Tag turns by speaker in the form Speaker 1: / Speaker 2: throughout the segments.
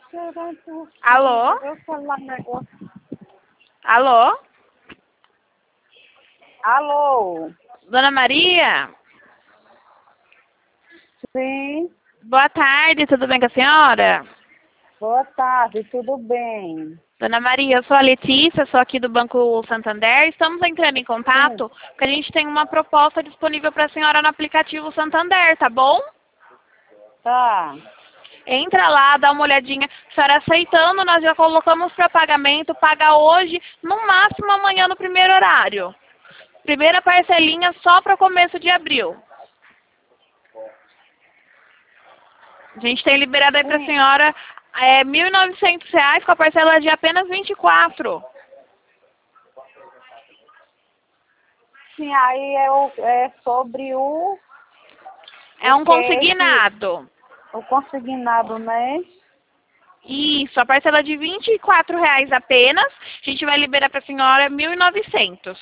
Speaker 1: Alô? Alô?
Speaker 2: Alô?
Speaker 1: Dona Maria?
Speaker 2: Sim,
Speaker 1: Boa tarde, tudo bem com a senhora?
Speaker 2: boa tarde, tudo bem?
Speaker 1: Dona Maria, eu sou a Letícia, sou aqui do Banco Santander. Estamos entrando em
Speaker 2: Sim,
Speaker 1: contato porque a gente tem uma proposta disponível para a senhora no aplicativo Santander, tá bom?
Speaker 2: tá.
Speaker 1: Entra lá, dá uma olhadinha. A senhora aceitando, nós já colocamos para pagamento, paga hoje, no máximo amanhã no primeiro horário. Primeira parcelinha só para o começo de abril. A gente tem liberado aí para a
Speaker 2: Sim,
Speaker 1: senhora R$ 1.900 com a parcela de apenas 24.
Speaker 2: sim, aí é sobre
Speaker 1: É um
Speaker 2: que esse,
Speaker 1: consignado.
Speaker 2: o consignado, né?
Speaker 1: Isso, a parcela de R$ 24 apenas. A gente vai liberar para a senhora 1.900.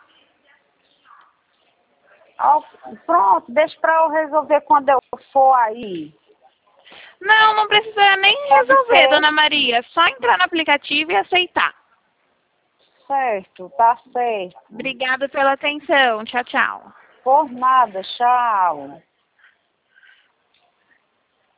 Speaker 2: Ó, pronto, deixa pra eu resolver quando eu for aí.
Speaker 1: Não, não precisa nem
Speaker 2: Pode
Speaker 1: resolver,
Speaker 2: ser?
Speaker 1: dona Maria. Só entrar no aplicativo e aceitar.
Speaker 2: Certo, tá certo.
Speaker 1: Obrigada pela atenção. Tchau, tchau.
Speaker 2: Por nada, tchau.